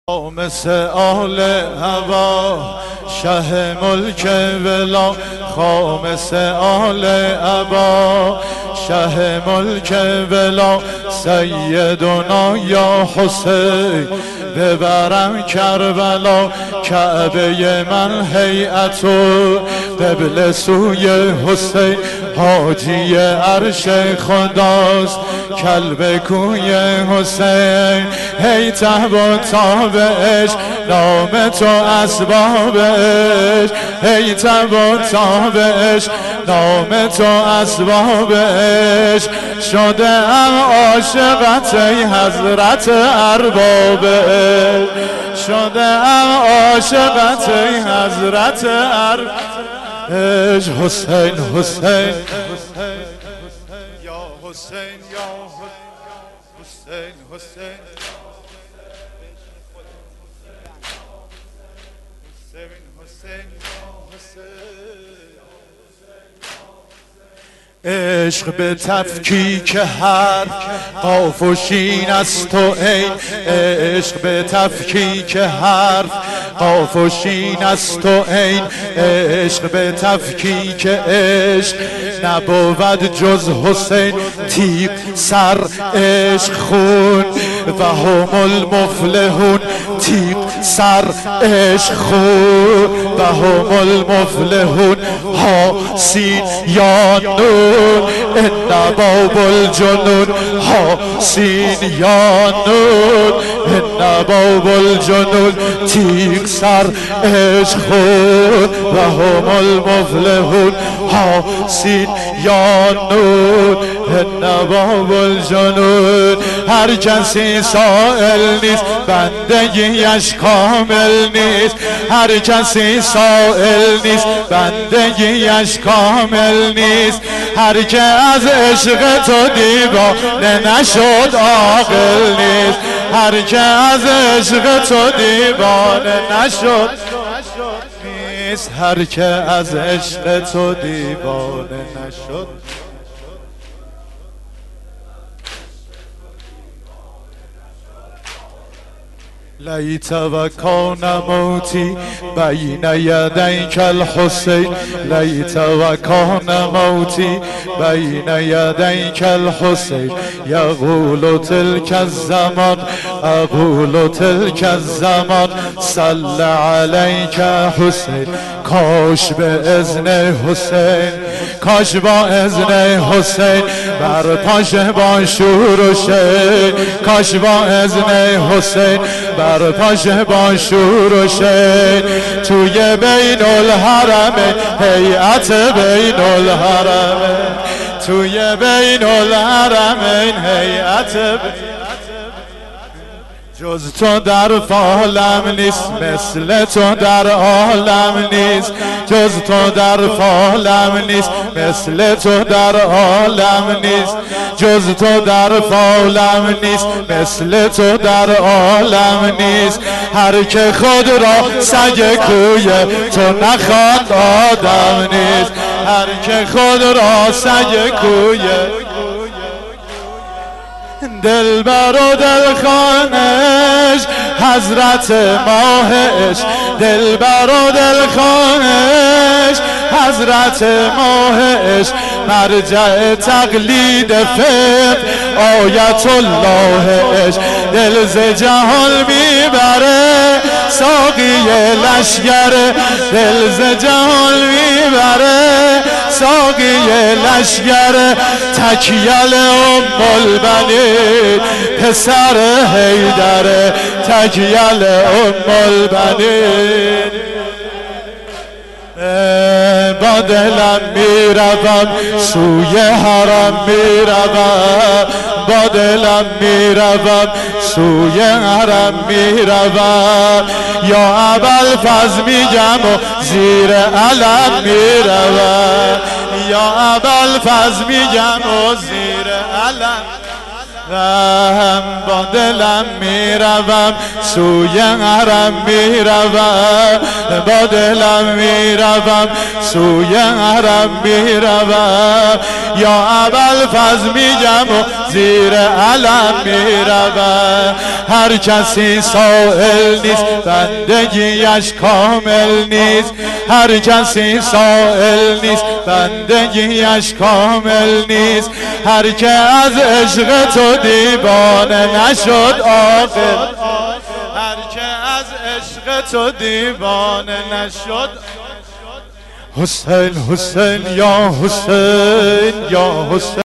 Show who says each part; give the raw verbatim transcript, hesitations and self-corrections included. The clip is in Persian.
Speaker 1: مثل آل هوا شه ملک ولا خامس آل عبا شه ملک ولا سیدنا یا حسین ببرم کربلا کعبه من هیئتو قبل سوی حسین حاجی عرش خداست کلب کوی حسین هی تهبا تابش نام تو اسبابش هی تهبا تابش نام تو اسبابش شده ام عاشقت ای حضرت اربابش شده ام عاشقت ای حضرت اربابش حسین حسین یا حسین یا حسین حسین عشق به تفکیک حرف قاف و شین است و عین عشق به تفکیک حرف قاف و شین است و عین عشق به تفکیک عشق نبود جز حسین تیغ سر عشق خون و هم المفلحون تیغ سر عشق خون و هم المفلحون حاسین یا نور ان باب الجنون حاسین یا نور ان باب الجنون تیغ سر عشق خود و هم المفلحون حاسین یا نور ان باب الجنون هر کسی سائل نیست بندگیش کامل نیست هر کسی سائل نیست بندگیش کامل نیست هر که از عشق تو دیوانه نشد عاقل نیست هر که از عشق تو دیوانه نشد نیست هر که از عشق تو دیوانه نشد لیت و کان موتی بین یدیک الحسین لیت و کان موتی بین یدیک الحسین یقول تلک الزمان اقول تلک الزمان صل علیک حسین کاش به اذن حسین کاش با اذن حسین بر پاش با شور و شین کاش با اذن حسین بر پاش با شور و شین توی بین الحرمین هیئت بین الحرمین توی بین الحرمین هیئت جز تو در فالم نیست مثل تو در عالم نیست جز تو در فالم نیست مثل تو در عالم نیست جز تو در فالم نیست مثل تو در عالم نیست هر که خود را سگ کوی تو نخواند آدم نیست هر که خود را سگ کوی دلبر و دلخانش حضرت ماه عشق دلبر و دلخانش حضرت ماه عشق مرجع تقلید فقه آیت الله عشق دل ز جهان میبره ساقی لشگر دل ز جهان میبره ساقی لشگر تکیل ام البنین پسر حیدر تکیل ام البنین با دلم میروم سوی حرم میروم با دلم میروم سوی حرم میروم یا ابوالفضل میگم و زیر علم میروم یا ابوالفضل میگم و زیر علم با دلم میروم سوی حرم میروم با دلم میروم سوی حرم میروم یا ابوالفضل میگم و زیر علم میروم هر کسی سائل نیست بندگیش کامل نیست هر کسی سائل نیست بندگیش کامل نیست هر که از عشق تو دیوانه نشد آخر هر که از عشق تو دیوانه نشد حسین حسین یا حسین یا حسین